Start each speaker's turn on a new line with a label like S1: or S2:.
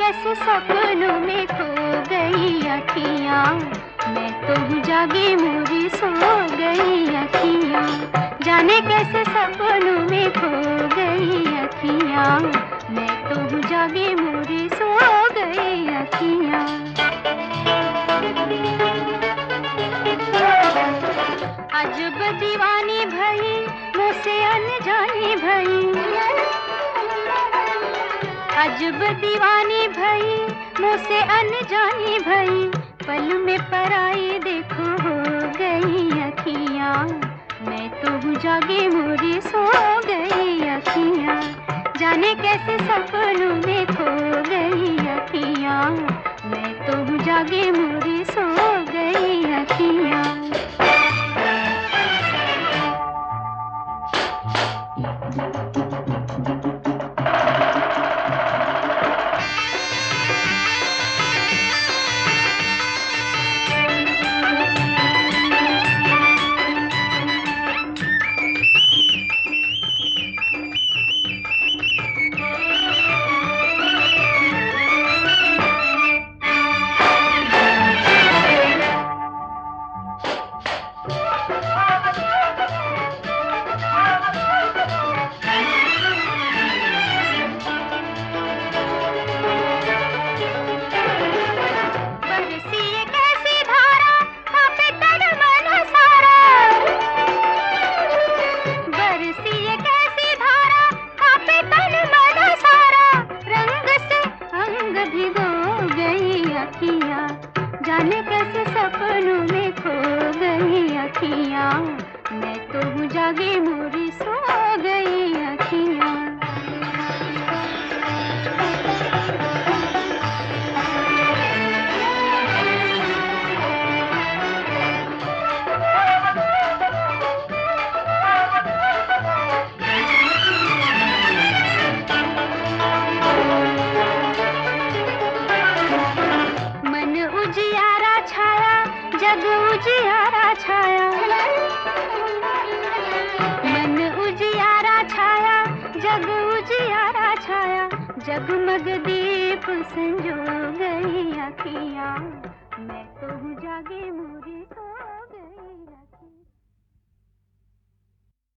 S1: कैसे सपनों में खो गई अखियाँ, मैं तो हूँ जागी मोरी सो गई अखियाँ। जाने कैसे सपनों में खो गई अखियाँ, मैं तो हूँ जागी मोरी सो गई अखियाँ। अजब दीवानी भई मुझसे अनजानी भई, अजब दीवानी भई मुझसे अनजानी भई, पल में पराई देखो हो गई अखियाँ, मैं तो हूँ जागी मोरी सो गई अखियाँ। जाने कैसे सपनों में खो गई अखियाँ, मैं तो हूँ जागी मोरी सो गई अखियाँ। जाने कैसे सपनों में खो गई अखियाँ, मैं तो हूँ जागी मोरी सो गई अखियाँ। मन उजियारा छाया, जग उजियारा छाया, मन उजियारा छाया, जग उजियारा छाया, जगमग दीप संजो गई अखियाँ, मैं तो हूँ जागी मोरी।